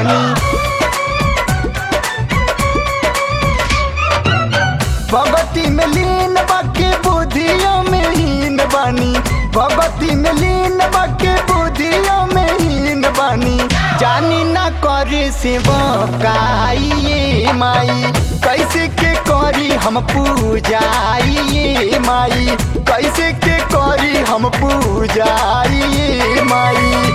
बानी। भगती में लीन बाके बुद्धियों में हीन बानी। भगती में लीन बाके बुद्धियों में हीन बानी। जानी ना करे से बकाइए माई, कैसे के करी हम पूजाइए माई, कैसे के करी हम पूजाइए माई।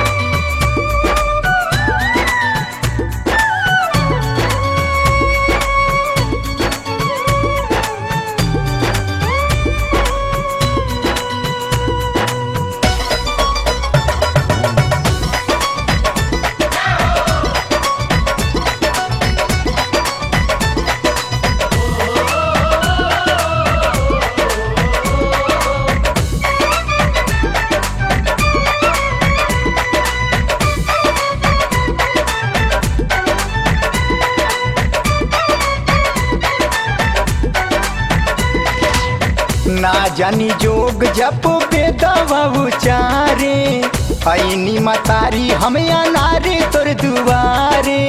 ना जानी जोग जप बेदवा उचारे, ऐनी मतारी हम अनारे तोर दुआरे।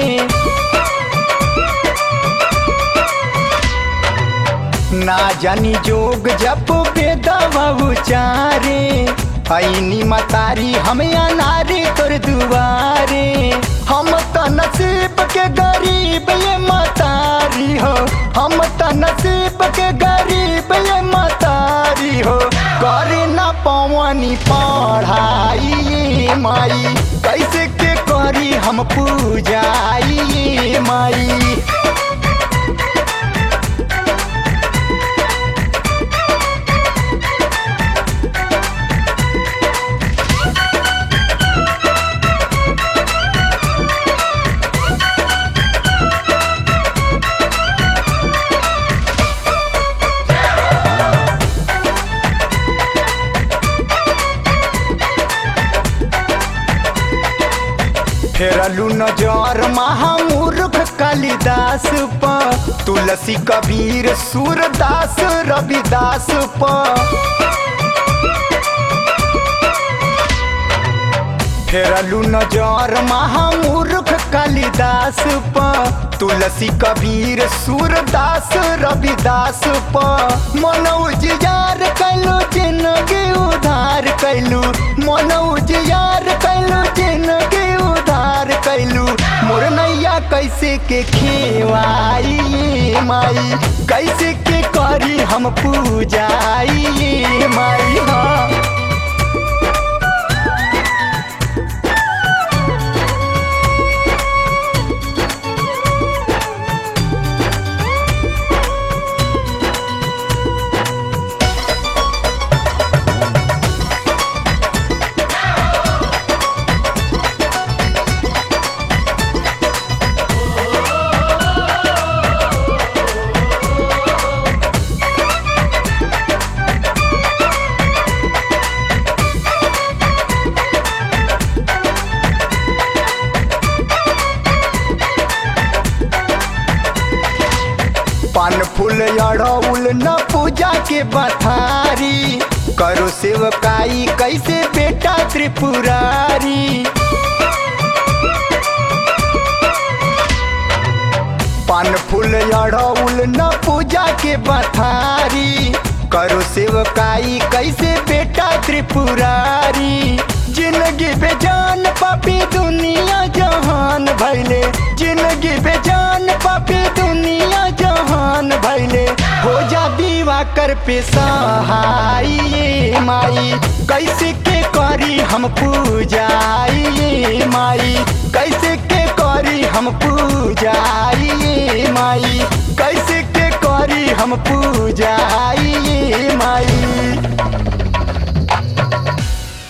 ना जानी जोग जप बेदवा उचारे, ऐनी मतारी हम अनारे तोर दुआरे। हम त नसीब के गरीब ये मतारी हो, हम त नसीब के गरीब ये मतारी हो। करे ना पवनी पढ़ाई माई, कैसे के करी हम पूजाई माई। फेरलू नजर महामूर्ख कालिदास प, तुलसी कबीर सूरदास रविदास प। फेरलू नजर महामूर्ख कालिदास प, तुलसी कबीर सूरदास रविदास प। मन उजियार कैलू जिंदगी उधार कैलू, मन उजियार कैलू जिंदगी उधार कैलू। मोर नैया कैसे के खेवाई माई, कैसे के करी हम पूजाई माई। हाँ पान फूल अड़ौल न पूजा के बथारी, करो सेवकाई कैसे बेटा त्रिपुरारी। पान फूल अड़ौल न पूजा के बथारी, करो सेवकाई कैसे बेटा त्रिपुरारी। जिंदगी बेजान पापी दुनिया जहान भैले, जिंदगी बेजान पापी दुनिया जहान भैले। हो जा दीवा कर पे सहाई माई, कैसे के करी हम पूजाई माई, कैसे के करी हम पूजाई माई, कैसे के करी हम पूजाई माई।